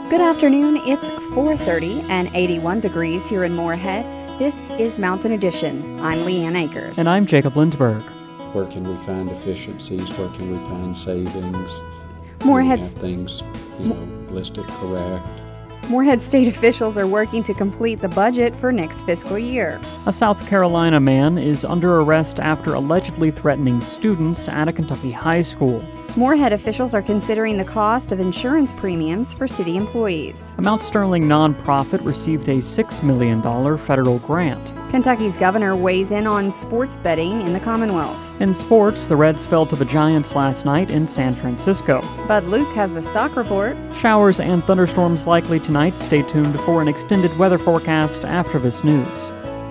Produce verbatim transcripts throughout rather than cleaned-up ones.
Good afternoon. It's four thirty and eighty-one degrees here in Moorhead. This is Mountain Edition. I'm Leanne Akers. And I'm Jacob Lindsberg. Where can we find efficiencies? Where can we find savings? Moorhead have things, you know, listed correct. Moorhead state officials are working to complete the budget for next fiscal year. A South Carolina man is under arrest after allegedly threatening students at a Kentucky high school. Moorhead officials are considering the cost of insurance premiums for city employees. A Mount Sterling nonprofit received a six million dollars federal grant. Kentucky's governor weighs in on sports betting in the Commonwealth. In sports, the Reds fell to the Giants last night in San Francisco. Bud Luke has the stock report. Showers and thunderstorms likely tonight. Stay tuned for an extended weather forecast after this news.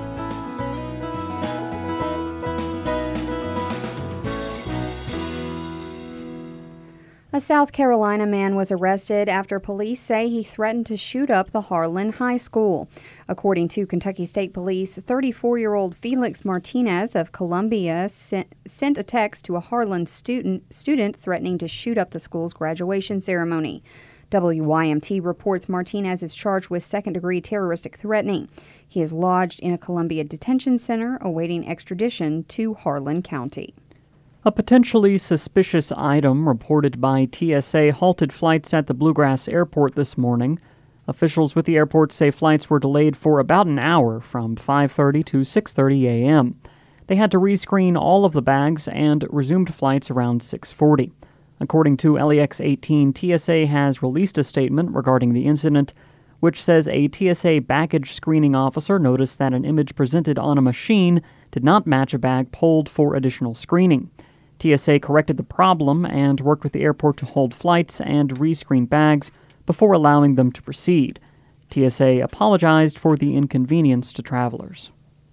A South Carolina man was arrested after police say he threatened to shoot up the Harlan High School. According to Kentucky State Police, thirty-four-year-old Felix Martinez of Columbia sent, sent a text to a Harlan student, student threatening to shoot up the school's graduation ceremony. W Y M T reports Martinez is charged with second-degree terroristic threatening. He is lodged in a Columbia detention center awaiting extradition to Harlan County. A potentially suspicious item reported by T S A halted flights at the Bluegrass Airport this morning. Officials with the airport say flights were delayed for about an hour from five thirty to six thirty a.m. They had to rescreen all of the bags and resumed flights around six forty. According to L E X eighteen, T S A has released a statement regarding the incident, which says a T S A baggage screening officer noticed that an image presented on a machine did not match a bag pulled for additional screening. T S A corrected the problem and worked with the airport to hold flights and rescreen bags before allowing them to proceed. T S A apologized for the inconvenience to travelers.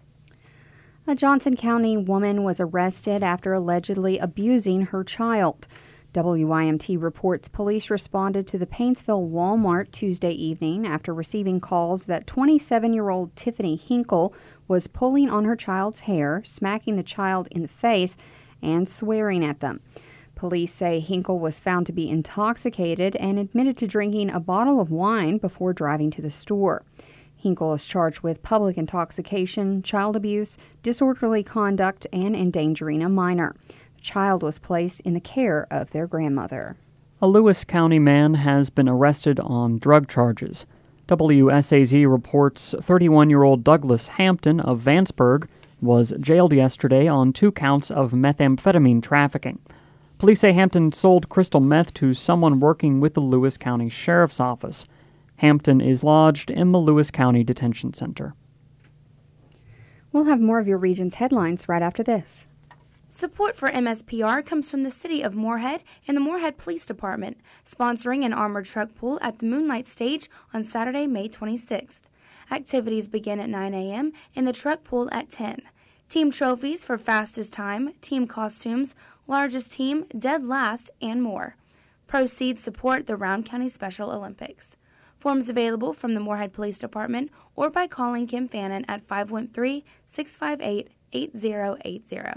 A Johnson County woman was arrested after allegedly abusing her child. W Y M T reports police responded to the Paintsville Walmart Tuesday evening after receiving calls that twenty-seven-year-old Tiffany Hinkle was pulling on her child's hair, smacking the child in the face, and swearing at them. Police say Hinkle was found to be intoxicated and admitted to drinking a bottle of wine before driving to the store. Hinkle is charged with public intoxication, child abuse, disorderly conduct, and endangering a minor. The child was placed in the care of their grandmother. A Lewis County man has been arrested on drug charges. W S A Z reports thirty-one-year-old Douglas Hampton of Vanceburg was jailed yesterday on two counts of methamphetamine trafficking. Police say Hampton sold crystal meth to someone working with the Lewis County Sheriff's Office. Hampton is lodged in the Lewis County Detention Center. We'll have more of your region's headlines right after this. Support for M S P R comes from the City of Moorhead and the Moorhead Police Department, sponsoring an armored truck pull at the Moonlight Stage on Saturday, May twenty-sixth. Activities begin at nine a.m. and the truck pull at ten. Team trophies for fastest time, team costumes, largest team, dead last, and more. Proceeds support the Round County Special Olympics. Forms available from the Moorhead Police Department or by calling Kim Fannin at five one three, six five eight, eight zero eight zero.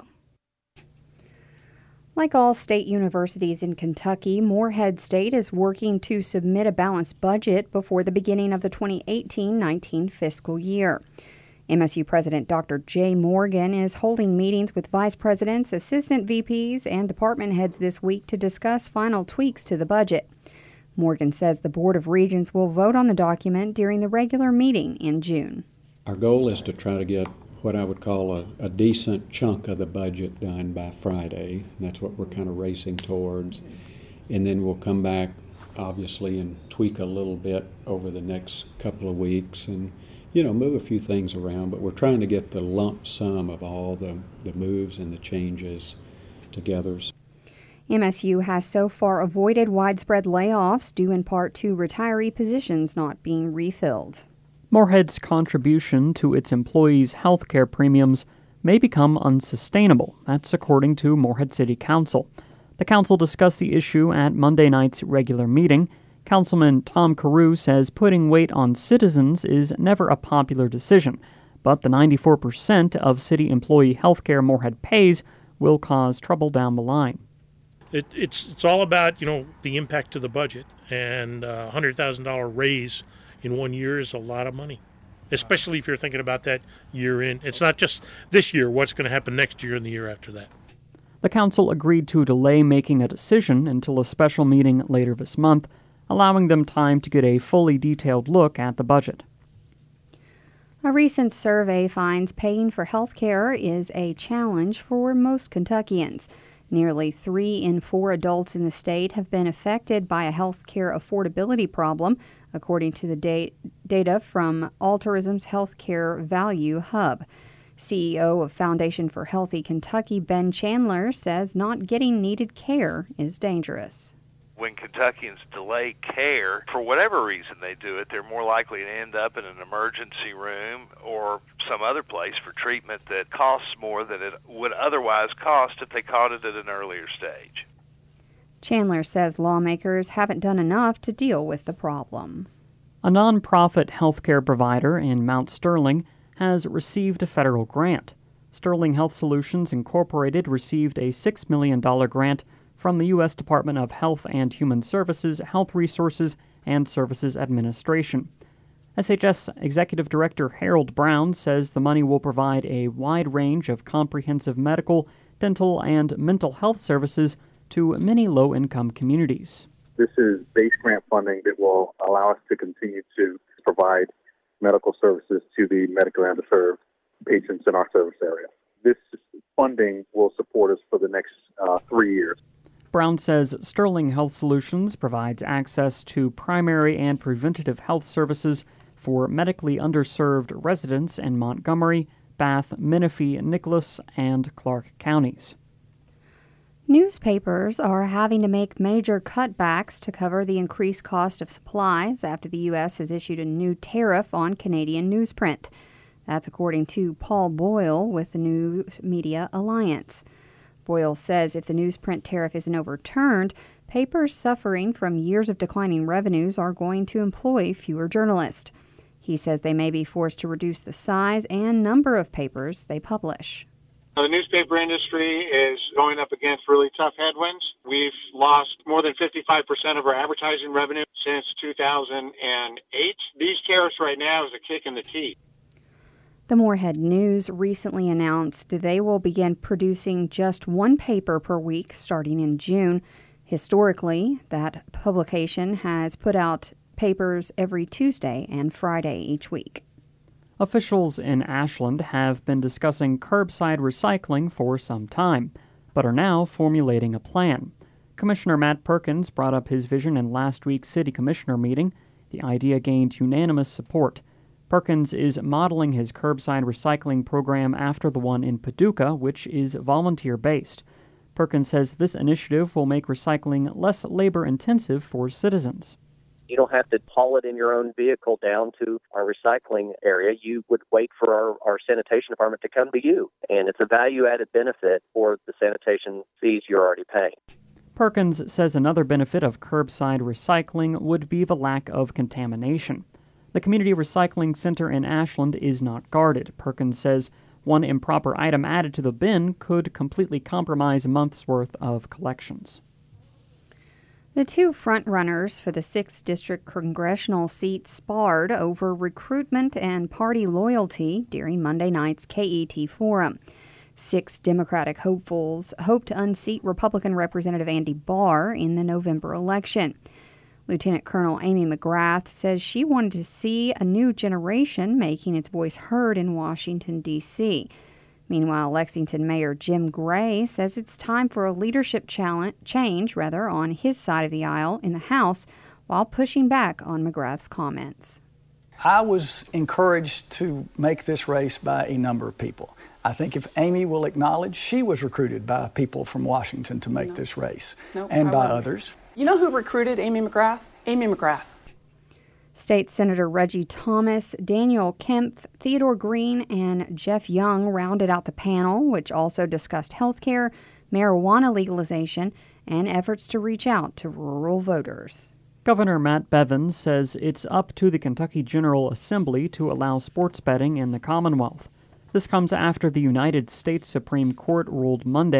Like all state universities in Kentucky, Moorhead State is working to submit a balanced budget before the beginning of the twenty eighteen nineteen fiscal year. M S U President Doctor Jay Morgan is holding meetings with vice presidents, assistant V Ps, and department heads this week to discuss final tweaks to the budget. Morgan says the Board of Regents will vote on the document during the regular meeting in June. Our goal is to try to get what I would call a, a decent chunk of the budget done by Friday. That's what we're kind of racing towards. And then we'll come back, obviously, and tweak a little bit over the next couple of weeks and, you know, move a few things around. But we're trying to get the lump sum of all the, the moves and the changes together. M S U has so far avoided widespread layoffs due in part to retiree positions not being refilled. Moorhead's contribution to its employees' health care premiums may become unsustainable. That's according to Moorhead City Council. The council discussed the issue at Monday night's regular meeting. Councilman Tom Carew says putting weight on citizens is never a popular decision, but the ninety-four percent of city employee health care Moorhead pays will cause trouble down the line. It, it's it's all about, you know, the impact to the budget, and uh, a one hundred thousand dollars raise in one year is a lot of money, especially if you're thinking about that year in. It's not just this year, what's going to happen next year and the year after that. The council agreed to delay making a decision until a special meeting later this month, allowing them time to get a fully detailed look at the budget. A recent survey finds paying for health care is a challenge for most Kentuckians. Nearly three in four adults in the state have been affected by a health care affordability problem, according to the da- data from Altruism's Health Care Value Hub. C E O of Foundation for Healthy Kentucky, Ben Chandler, says not getting needed care is dangerous. When Kentuckians delay care, for whatever reason they do it, they're more likely to end up in an emergency room or some other place for treatment that costs more than it would otherwise cost if they caught it at an earlier stage. Chandler says lawmakers haven't done enough to deal with the problem. A nonprofit healthcare provider in Mount Sterling has received a federal grant. Sterling Health Solutions Incorporated received a six million dollars grant from the U S Department of Health and Human Services, Health Resources, and Services Administration. S H S Executive Director Harold Brown says the money will provide a wide range of comprehensive medical, dental, and mental health services to many low-income communities. This is base grant funding that will allow us to continue to provide medical services to the medically underserved patients in our service area. This funding will support us for the next uh, three years. Brown says Sterling Health Solutions provides access to primary and preventative health services for medically underserved residents in Montgomery, Bath, Menifee, Nicholas, and Clark counties. Newspapers are having to make major cutbacks to cover the increased cost of supplies after the U S has issued a new tariff on Canadian newsprint. That's according to Paul Boyle with the News Media Alliance. Boyle says if the newsprint tariff isn't overturned, papers suffering from years of declining revenues are going to employ fewer journalists. He says they may be forced to reduce the size and number of papers they publish. The newspaper industry is going up against really tough headwinds. We've lost more than fifty-five percent of our advertising revenue since two thousand eight. These tariffs right now is a kick in the teeth. The Moorhead News recently announced they will begin producing just one paper per week starting in June. Historically, that publication has put out papers every Tuesday and Friday each week. Officials in Ashland have been discussing curbside recycling for some time, but are now formulating a plan. Commissioner Matt Perkins brought up his vision in last week's City Commissioner meeting. The idea gained unanimous support. Perkins is modeling his curbside recycling program after the one in Paducah, which is volunteer-based. Perkins says this initiative will make recycling less labor-intensive for citizens. You don't have to haul it in your own vehicle down to our recycling area. You would wait for our, our sanitation department to come to you, and it's a value-added benefit for the sanitation fees you're already paying. Perkins says another benefit of curbside recycling would be the lack of contamination. The Community Recycling Center in Ashland is not guarded. Perkins says one improper item added to the bin could completely compromise a month's worth of collections. The two frontrunners for the sixth District congressional seat sparred over recruitment and party loyalty during Monday night's K E T Forum. Six Democratic hopefuls hope to unseat Republican Representative Andy Barr in the November election. Lieutenant Colonel Amy McGrath says she wanted to see a new generation making its voice heard in Washington, D C Meanwhile, Lexington Mayor Jim Gray says it's time for a leadership challenge, change rather, on his side of the aisle in the House, while pushing back on McGrath's comments. I was encouraged to make this race by a number of people. I think if Amy will acknowledge, she was recruited by people from Washington to make no. this race, no, and I by wasn't. others. You know who recruited Amy McGrath? Amy McGrath. State Senator Reggie Thomas, Daniel Kempf, Theodore Green, and Jeff Young rounded out the panel, which also discussed health care, marijuana legalization, and efforts to reach out to rural voters. Governor Matt Bevins says it's up to the Kentucky General Assembly to allow sports betting in the Commonwealth. This comes after the United States Supreme Court ruled Monday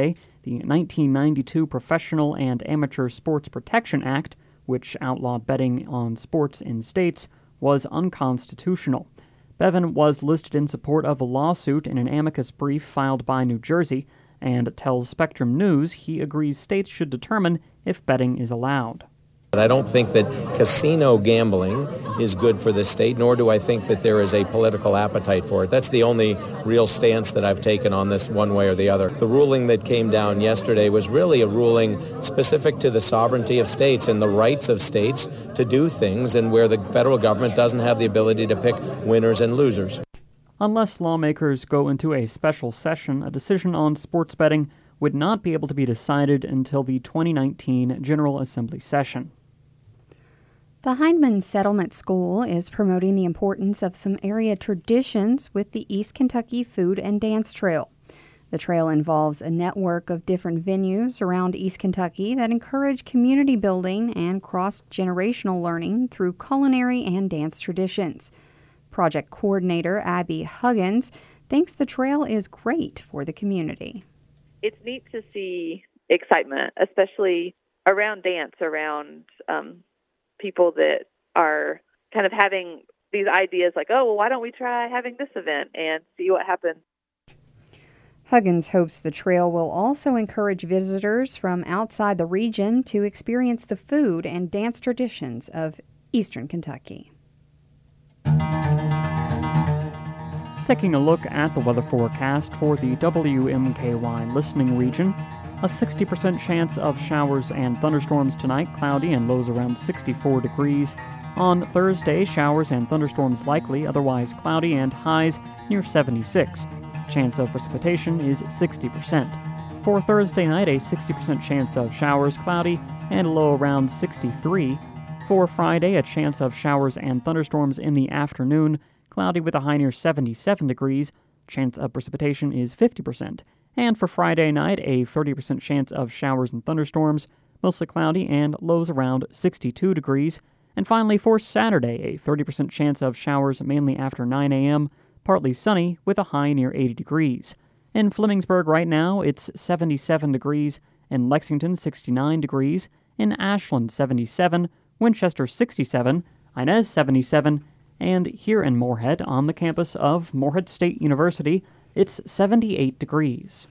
The nineteen ninety-two Professional and Amateur Sports Protection Act, which outlawed betting on sports in states, was unconstitutional. Bevin was listed in support of a lawsuit in an amicus brief filed by New Jersey and tells Spectrum News he agrees states should determine if betting is allowed. I don't think that casino gambling is good for the state, nor do I think that there is a political appetite for it. That's the only real stance that I've taken on this one way or the other. The ruling that came down yesterday was really a ruling specific to the sovereignty of states and the rights of states to do things, and where the federal government doesn't have the ability to pick winners and losers. Unless lawmakers go into a special session, a decision on sports betting would not be able to be decided until the twenty nineteen General Assembly session. The Hindman Settlement School is promoting the importance of some area traditions with the East Kentucky Food and Dance Trail. The trail involves a network of different venues around East Kentucky that encourage community building and cross-generational learning through culinary and dance traditions. Project coordinator Abby Huggins thinks the trail is great for the community. It's neat to see excitement, especially around dance, around um, people that are kind of having these ideas like, oh, well, why don't we try having this event and see what happens? Huggins hopes the trail will also encourage visitors from outside the region to experience the food and dance traditions of Eastern Kentucky. Taking a look at the weather forecast for the W M K Y listening region, a sixty percent chance of showers and thunderstorms tonight, cloudy and lows around sixty-four degrees. On Thursday, showers and thunderstorms likely, otherwise cloudy and highs near seventy-six. Chance of precipitation is sixty percent. For Thursday night, a sixty percent chance of showers, cloudy, and a low around sixty-three. For Friday, a chance of showers and thunderstorms in the afternoon, cloudy with a high near seventy-seven degrees. Chance of precipitation is fifty percent. And for Friday night, a thirty percent chance of showers and thunderstorms, mostly cloudy and lows around sixty-two degrees. And finally, for Saturday, a thirty percent chance of showers mainly after nine a.m., partly sunny with a high near eighty degrees. In Flemingsburg right now, it's seventy-seven degrees, in Lexington sixty-nine degrees, in Ashland seventy-seven, Winchester sixty-seven, Inez seventy-seven, and here in Moorhead on the campus of Moorhead State University, it's seventy-eight degrees.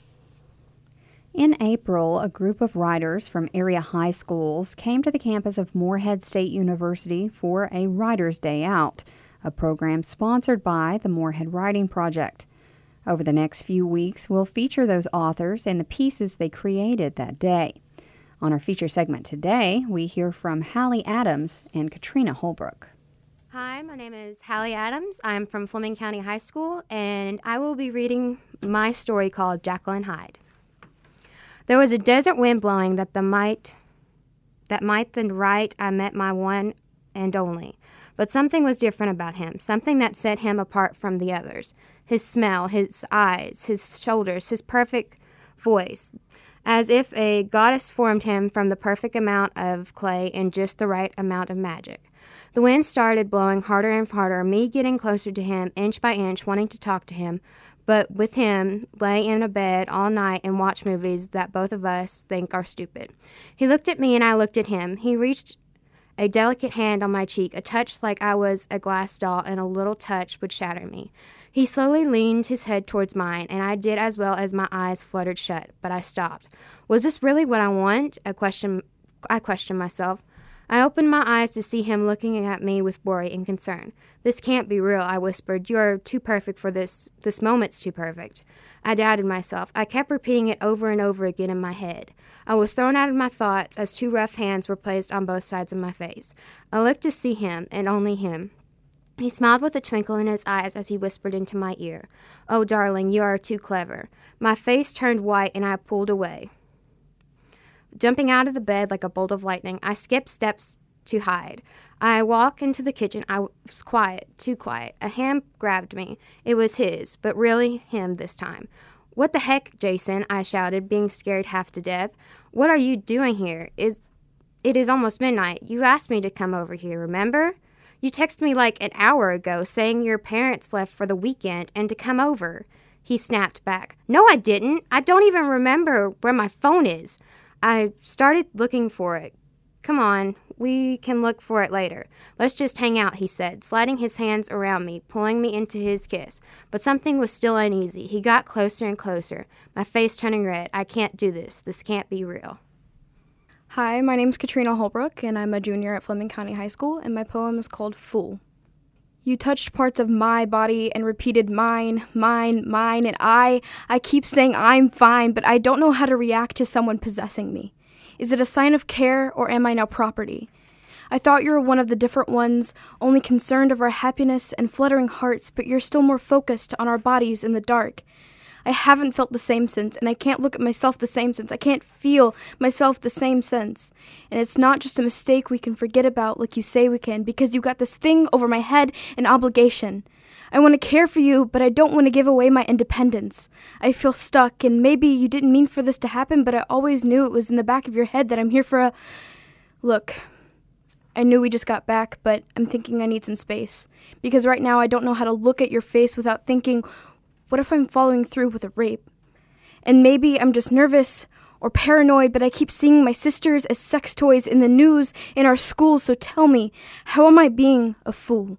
In April, a group of writers from area high schools came to the campus of Moorhead State University for a Writers' Day Out, a program sponsored by the Moorhead Writing Project. Over the next few weeks, we'll feature those authors and the pieces they created that day. On our feature segment today, we hear from Hallie Adams and Katrina Holbrook. Hi, my name is Hallie Adams. I'm from Fleming County High School, and I will be reading my story called Jekyll and Hyde. There was a desert wind blowing that the might, that might and right I met my one and only. But something was different about him, something that set him apart from the others. His smell, his eyes, his shoulders, his perfect voice. As if a goddess formed him from the perfect amount of clay and just the right amount of magic. The wind started blowing harder and harder, me getting closer to him, inch by inch, wanting to talk to him. But with him, lay in a bed all night and watch movies that both of us think are stupid. He looked at me and I looked at him. He reached a delicate hand on my cheek, a touch like I was a glass doll, and a little touch would shatter me. He slowly leaned his head towards mine, and I did as well as my eyes fluttered shut, but I stopped. Was this really what I want? I questioned, I questioned myself. I opened my eyes to see him looking at me with worry and concern. This can't be real, I whispered. You're too perfect for this. This moment's too perfect. I doubted myself. I kept repeating it over and over again in my head. I was thrown out of my thoughts as two rough hands were placed on both sides of my face. I looked to see him, and only him. He smiled with a twinkle in his eyes as he whispered into my ear, "Oh, darling, you are too clever." My face turned white, and I pulled away. Jumping out of the bed like a bolt of lightning, I skipped steps to hide. I walked into the kitchen. I was quiet, too quiet. A hand grabbed me. It was his, but really him this time. "What the heck, Jason?" I shouted, being scared half to death. "What are you doing here? Is It is almost midnight. You asked me to come over here, remember? You texted me like an hour ago saying your parents left for the weekend and to come over. He snapped back. No, I didn't. I don't even remember where my phone is. I started looking for it. Come on, we can look for it later. Let's just hang out, he said, sliding his hands around me, pulling me into his kiss. But something was still uneasy. He got closer and closer, my face turning red. I can't do this. This can't be real. Hi, my name's Katrina Holbrook, and I'm a junior at Fleming County High School, and my poem is called Fool. You touched parts of my body and repeated mine, mine, mine, and I, I keep saying I'm fine, but I don't know how to react to someone possessing me. Is it a sign of care, or am I now property? I thought you were one of the different ones, only concerned of our happiness and fluttering hearts, but you're still more focused on our bodies in the dark. I haven't felt the same since, and I can't look at myself the same since. I can't feel myself the same since. And it's not just a mistake we can forget about like you say we can, because you got this thing over my head, an obligation. I want to care for you, but I don't want to give away my independence. I feel stuck, and maybe you didn't mean for this to happen, but I always knew it was in the back of your head that I'm here for a... Look, I knew we just got back, but I'm thinking I need some space. Because right now I don't know how to look at your face without thinking... What if I'm following through with a rape? And maybe I'm just nervous or paranoid, but I keep seeing my sisters as sex toys in the news in our schools, so tell me, how am I being a fool?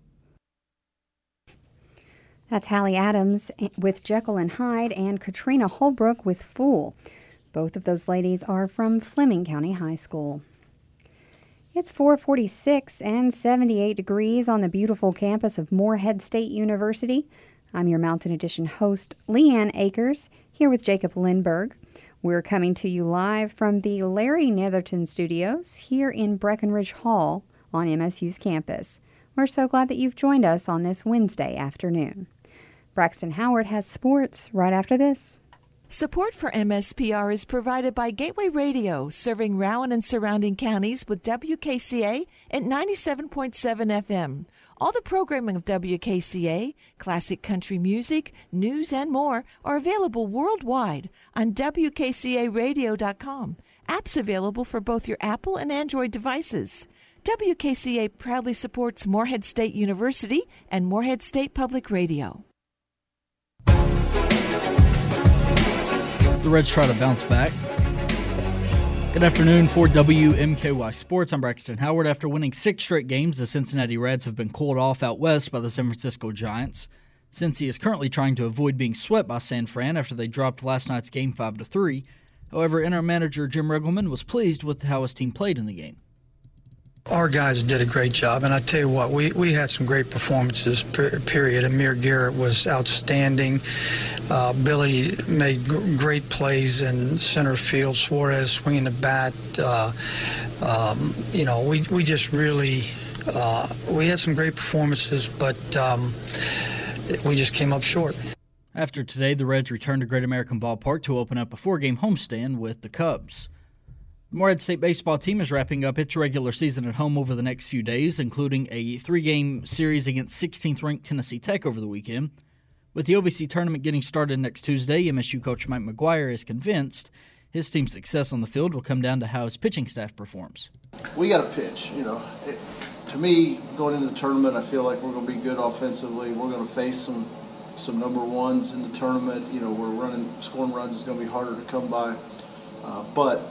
That's Hallie Adams with Jekyll and Hyde and Katrina Holbrook with Fool. Both of those ladies are from Fleming County High School. It's four forty-six and seventy-eight degrees on the beautiful campus of Morehead State University. I'm your Mountain Edition host, Leanne Akers, here with Jacob Lindberg. We're coming to you live from the Larry Netherton Studios here in Breckenridge Hall on M S U's campus. We're so glad that you've joined us on this Wednesday afternoon. Braxton Howard has sports right after this. Support for M S P R is provided by Gateway Radio, serving Rowan and surrounding counties with W K C A at ninety-seven point seven F M. All the programming of W K C A, classic country music, news, and more are available worldwide on W K C A radio dot com. Apps available for both your Apple and Android devices. W K C A proudly supports Morehead State University and Morehead State Public Radio. The Reds try to bounce back. Good afternoon for W M K Y Sports. I'm Braxton Howard. After winning six straight games, the Cincinnati Reds have been called off out west by the San Francisco Giants. Cincy is currently trying to avoid being swept by San Fran after they dropped last night's game five to three. However, interim manager Jim Riggleman was pleased with how his team played in the game. Our guys did a great job, and I tell you what, we, we had some great performances, period. Amir Garrett was outstanding. Uh, Billy made g- great plays in center field. Suarez swinging the bat. Uh, um, you know, we, we just really, uh, we had some great performances, but um, we just came up short. After today, the Reds returned to Great American Ballpark to open up a four-game homestand with the Cubs. The Morehead State baseball team is wrapping up its regular season at home over the next few days, including a three-game series against sixteenth-ranked Tennessee Tech over the weekend. With the O V C tournament getting started next Tuesday, M S U coach Mike McGuire is convinced his team's success on the field will come down to how his pitching staff performs. We got to pitch, you know. It, to me, going into the tournament, I feel like we're going to be good offensively. We're going to face some some number ones in the tournament. You know, we're running, scoring runs is going to be harder to come by, uh, but.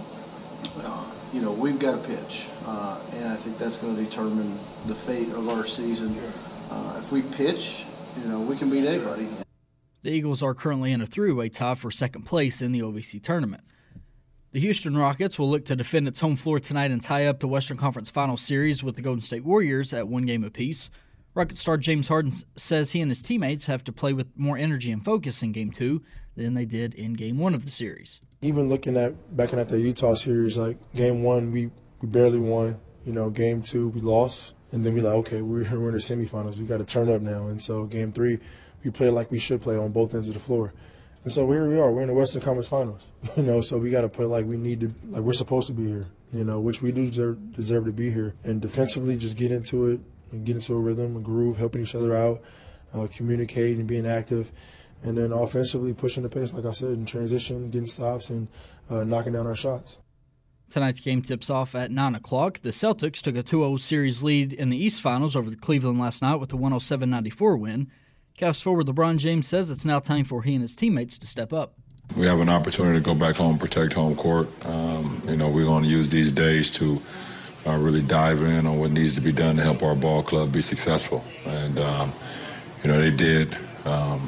Uh, you know, we've got to pitch, uh, and I think that's going to determine the fate of our season. Uh, if we pitch, you know, we can beat anybody. The Eagles are currently in a three-way tie for second place in the O V C tournament. The Houston Rockets will look to defend its home floor tonight and tie up the Western Conference Final Series with the Golden State Warriors at one game apiece. Rocket star James Harden says he and his teammates have to play with more energy and focus in Game two than they did in Game one of the series. Even looking at, backing at the Utah series, like Game one, we, we barely won. You know, Game two, we lost. And then we like, okay, we're, we're in the semifinals. We got to turn up now. And so Game three, we played like we should play on both ends of the floor. And so here we are. We're in the Western Conference Finals. You know, so we got to play like we need to, like we're supposed to be here, you know, which we do deserve, deserve to be here. And defensively, just get into it and get into a rhythm, a groove, helping each other out, uh, communicating, being active. And then offensively pushing the pace, like I said, in transition, getting stops, and uh, knocking down our shots. Tonight's game tips off at nine o'clock. The Celtics took a two oh series lead in the East Finals over the Cleveland last night with a one oh seven ninety-four win. Cavs forward LeBron James says it's now time for he and his teammates to step up. We have an opportunity to go back home, protect home court. Um, you know, we're going to use these days to uh, really dive in on what needs to be done to help our ball club be successful. And, um, you know, they did. Um,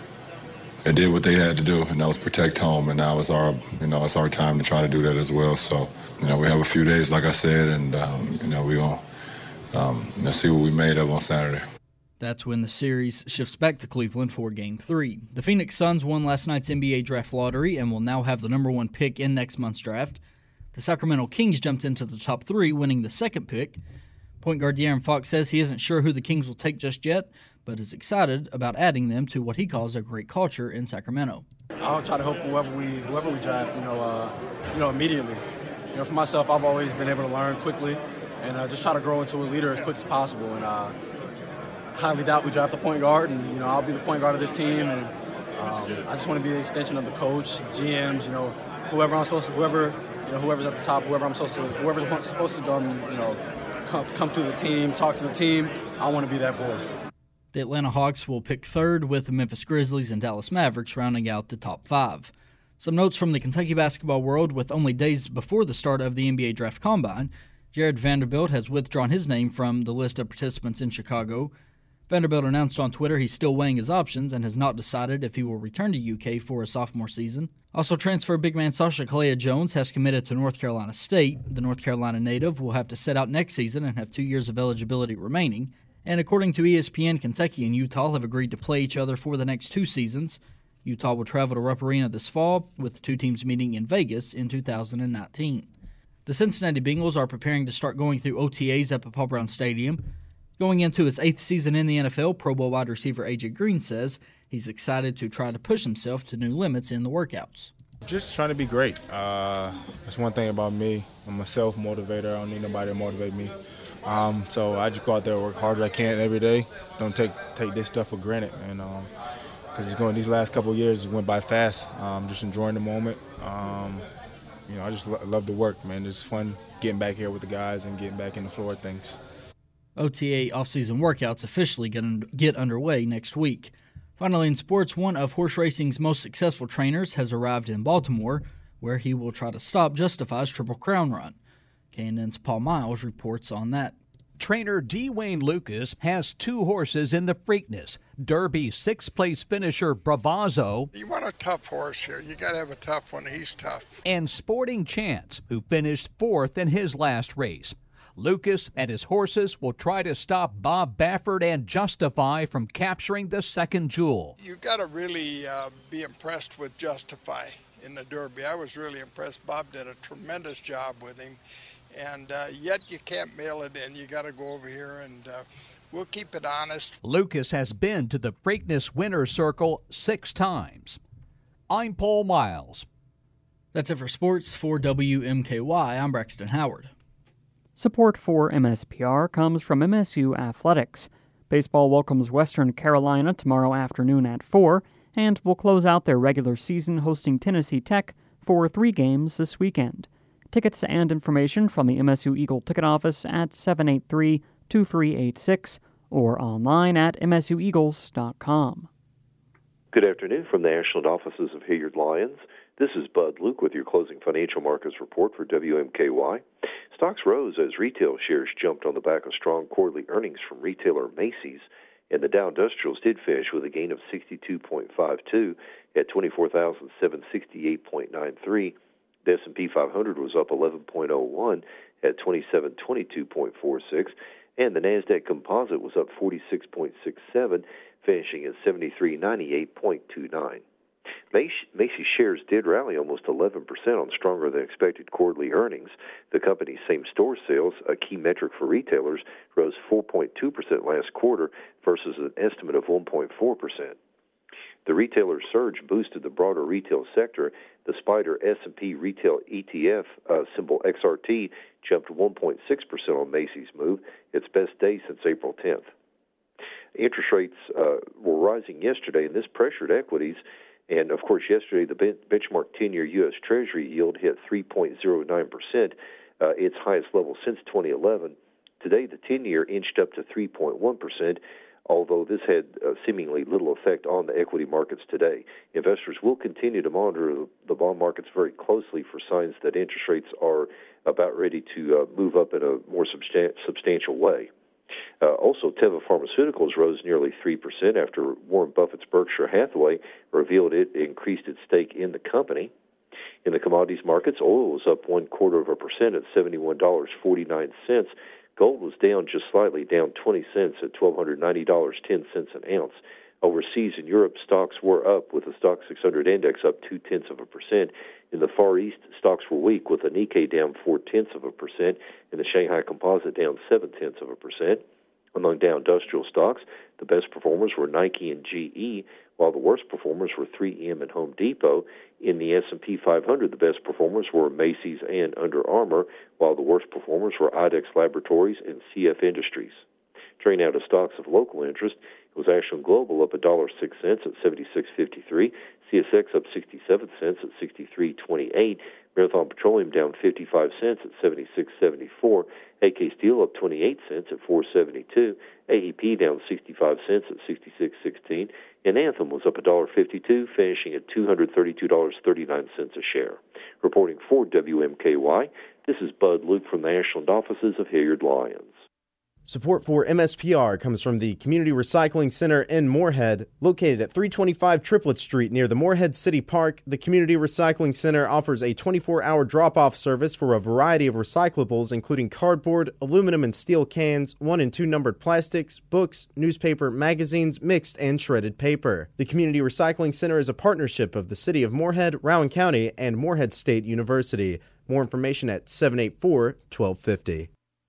they did what they had to do, and that was protect home. And now it's our, you know, it's our time to try to do that as well. So, you know, we have a few days, like I said, and, um, you know, we're going to um, you know, see what we made of on Saturday. That's when the series shifts back to Cleveland for Game three. The Phoenix Suns won last night's N B A draft lottery and will now have the number one pick in next month's draft. The Sacramento Kings jumped into the top three, winning the second pick. Point guard De'Aaron Fox says he isn't sure who the Kings will take just yet, but is excited about adding them to what he calls a great culture in Sacramento. I'll try to help whoever we whoever we draft, you know, uh, you know, immediately. You know, for myself, I've always been able to learn quickly and uh, just try to grow into a leader as quick as possible. And uh, highly doubt we draft a point guard, and you know I'll be the point guard of this team, and um, I just want to be an extension of the coach, G Ms, you know, whoever I'm supposed to, whoever, you know, whoever's at the top, whoever I'm supposed to, whoever's supposed to come, you know, come, come to the team, talk to the team. I want to be that voice. The Atlanta Hawks will pick third, with the Memphis Grizzlies and Dallas Mavericks rounding out the top five. Some notes from the Kentucky basketball world: with only days before the start of the N B A Draft Combine, Jared Vanderbilt has withdrawn his name from the list of participants in Chicago. Vanderbilt announced on Twitter he's still weighing his options and has not decided if he will return to U K for a sophomore season. Also, transfer big man Sasha Calleja-Jones has committed to North Carolina State. The North Carolina native will have to sit out next season and have two years of eligibility remaining. And according to E S P N, Kentucky and Utah have agreed to play each other for the next two seasons. Utah will travel to Rupp Arena this fall, with the two teams meeting in Vegas in two thousand nineteen. The Cincinnati Bengals are preparing to start going through O T As at Paul Brown Stadium. Going into his eighth season in the N F L, Pro Bowl wide receiver A J Green says he's excited to try to push himself to new limits in the workouts. Just trying to be great. Uh, that's one thing about me. I'm a self-motivator. I don't need nobody to motivate me. Um, so I just go out there and work hard as I can every day. Don't take take this stuff for granted. And because um, it's going, these last couple of years went by fast. Um, just enjoying the moment. Um, you know, I just lo- love the work, man. It's fun getting back here with the guys and getting back in the floor of things. O T A off-season workouts officially get, get underway next week. Finally, in sports, one of horse racing's most successful trainers has arrived in Baltimore, where he will try to stop Justify's Triple Crown run. K N N's Paul Miles reports on that. Trainer D. Wayne Lucas has two horses in the Preakness. Derby sixth-place finisher Bravazzo. You want a tough horse here. You got to have a tough one. He's tough. And Sporting Chance, who finished fourth in his last race. Lucas and his horses will try to stop Bob Baffert and Justify from capturing the second jewel. You got to really uh, be impressed with Justify in the Derby. I was really impressed. Bob did a tremendous job with him, and uh, yet you can't mail it in. You got to go over here, and uh, we'll keep it honest. Lucas has been to the Preakness Winner's Circle six times. I'm Paul Miles. That's it for sports. For W M K Y, I'm Braxton Howard. Support for M S P R comes from M S U Athletics. Baseball welcomes Western Carolina tomorrow afternoon at four, and will close out their regular season hosting Tennessee Tech for three games this weekend. Tickets and information from the M S U Eagle ticket office at seven eight three, two three eight six or online at m s u eagles dot com. Good afternoon from the Ashland offices of Hilliard Lyons. This is Bud Luke with your closing financial markets report for W M K Y. Stocks rose as retail shares jumped on the back of strong quarterly earnings from retailer Macy's, and the Dow Industrials did finish with a gain of sixty-two point five two at twenty-four thousand seven hundred sixty-eight point nine three. The S and P five hundred was up eleven point oh one at twenty-seven twenty-two point four six, and the NASDAQ Composite was up forty-six point six seven, finishing at seventy-three ninety-eight point two nine. Macy's shares did rally almost eleven percent on stronger than expected quarterly earnings. The company's same-store sales, a key metric for retailers, rose four point two percent last quarter versus an estimate of one point four percent. The retailer surge boosted the broader retail sector. The Spider S and P Retail E T F, uh, symbol X R T, jumped one point six percent on Macy's move, its best day since April tenth. Interest rates uh, were rising yesterday, and this pressured equities. And, of course, yesterday the ben- benchmark ten-year U S Treasury yield hit three point oh nine percent, uh, its highest level since twenty eleven. Today the ten-year inched up to three point one percent although this had uh, seemingly little effect on the equity markets today. Investors will continue to monitor the bond markets very closely for signs that interest rates are about ready to uh, move up in a more substan- substantial way. Uh, also, Teva Pharmaceuticals rose nearly three percent after Warren Buffett's Berkshire Hathaway revealed it increased its stake in the company. In the commodities markets, oil was up one quarter of a percent at seventy-one dollars and forty-nine cents. Gold was down just slightly, down twenty cents at one thousand two hundred ninety dollars and ten cents an ounce. Overseas in Europe, stocks were up, with the Stock six hundred index up two-tenths of a percent. In the Far East, stocks were weak, with the Nikkei down four-tenths of a percent and the Shanghai Composite down seven-tenths of a percent. Among Dow Industrial stocks, the best performers were Nike and G E, while the worst performers were three M and Home Depot. In the S and P five hundred, the best performers were Macy's and Under Armour, while the worst performers were IDEX Laboratories and C F Industries. Turning out of stocks of local interest, it was Ashland Global up one dollar and six cents at seventy-six fifty-three, C S X up sixty-seven cents at sixty-three twenty-eight, Marathon Petroleum down fifty-five cents at seventy-six seventy-four, A K Steel up twenty-eight cents at four seventy-two, A E P down sixty-five cents at sixty-six sixteen, and Anthem was up one dollar and fifty-two cents, finishing at two hundred thirty-two dollars and thirty-nine cents a share. Reporting for W M K Y, this is Bud Luke from the Ashland offices of Hilliard Lyons. Support for M S P R comes from the Community Recycling Center in Moorhead. Located at three twenty-five Triplet Street near the Moorhead City Park, the Community Recycling Center offers a twenty-four hour drop-off service for a variety of recyclables, including cardboard, aluminum and steel cans, one and two numbered plastics, books, newspaper, magazines, mixed and shredded paper. The Community Recycling Center is a partnership of the City of Moorhead, Rowan County, and Moorhead State University. More information at seven eight four, one two five zero.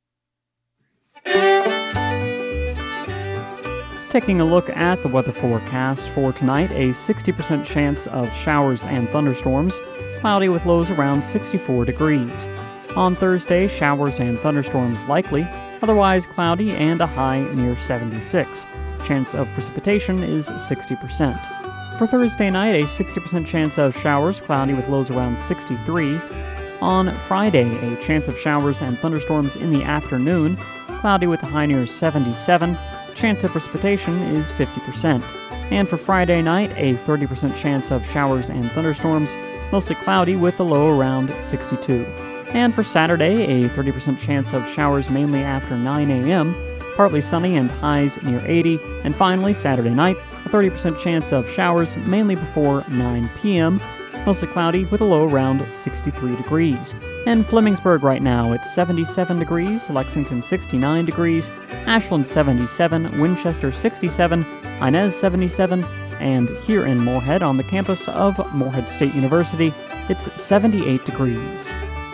Taking a look at the weather forecast for tonight, a sixty percent chance of showers and thunderstorms, cloudy with lows around sixty-four degrees. On Thursday, showers and thunderstorms likely, otherwise cloudy and a high near seventy-six. Chance of precipitation is sixty percent. For Thursday night, a sixty percent chance of showers, cloudy with lows around sixty-three. On Friday, a chance of showers and thunderstorms in the afternoon, cloudy with a high near seventy-seven. Chance of precipitation is fifty percent. And for Friday night, a thirty percent chance of showers and thunderstorms, mostly cloudy with a low around sixty-two. And for Saturday, a thirty percent chance of showers mainly after nine a.m., partly sunny and highs near eighty. And finally, Saturday night, a thirty percent chance of showers mainly before nine p.m., mostly cloudy with a low around sixty-three degrees. And Flemingsburg right now, it's seventy-seven degrees, Lexington sixty-nine degrees, Ashland seventy-seven, Winchester sixty-seven, Inez seventy-seven, and here in Moorhead on the campus of Moorhead State University, it's seventy-eight degrees.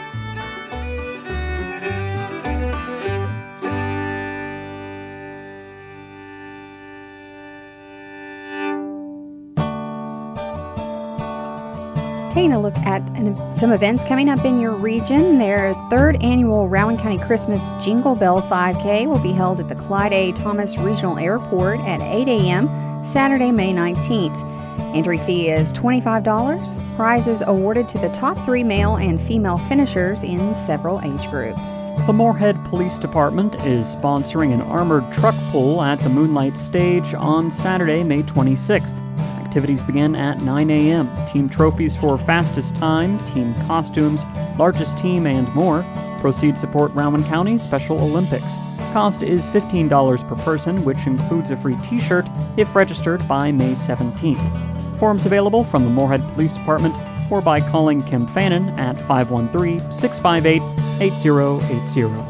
Taking a look at some events coming up in your region. Their third annual Rowan County Christmas Jingle Bell five K will be held at the Clyde A. Thomas Regional Airport at eight a.m. Saturday, May nineteenth. Entry fee is twenty-five dollars. Prizes awarded to the top three male and female finishers in several age groups. The Moorhead Police Department is sponsoring an armored truck pull at the Moonlight Stage on Saturday, May twenty-sixth. Activities begin at nine a.m. Team trophies for fastest time, team costumes, largest team, and more. Proceeds support Rowan County Special Olympics. Cost is fifteen dollars per person, which includes a free t-shirt if registered by May seventeenth. Forms available from the Moorhead Police Department or by calling Kim Fannin at five one three, six five eight, eight zero eight zero.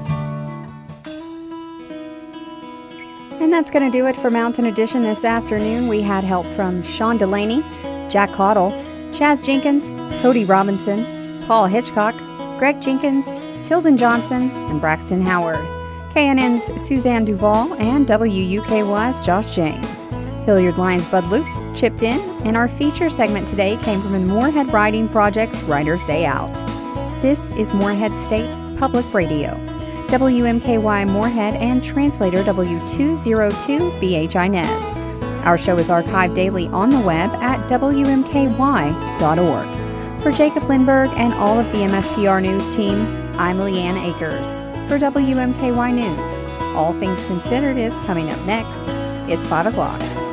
And that's going to do it for Mountain Edition this afternoon. We had help from Sean Delaney, Jack Cottle, Chaz Jenkins, Cody Robinson, Paul Hitchcock, Greg Jenkins, Tilden Johnson, and Braxton Howard. K N N's Suzanne Duvall and W U K Y's Josh James. Hilliard Lyons Bud Luke chipped in, and our feature segment today came from the Moorhead Writing Project's Writer's Day Out. This is Moorhead State Public Radio. W M K Y Moorhead and translator W two oh two B H I N E S. Our show is archived daily on the web at W M K Y dot org. For Jacob Lindberg and all of the M S P R News team, I'm Leanne Akers. For W M K Y News, All Things Considered is coming up next. It's five o'clock.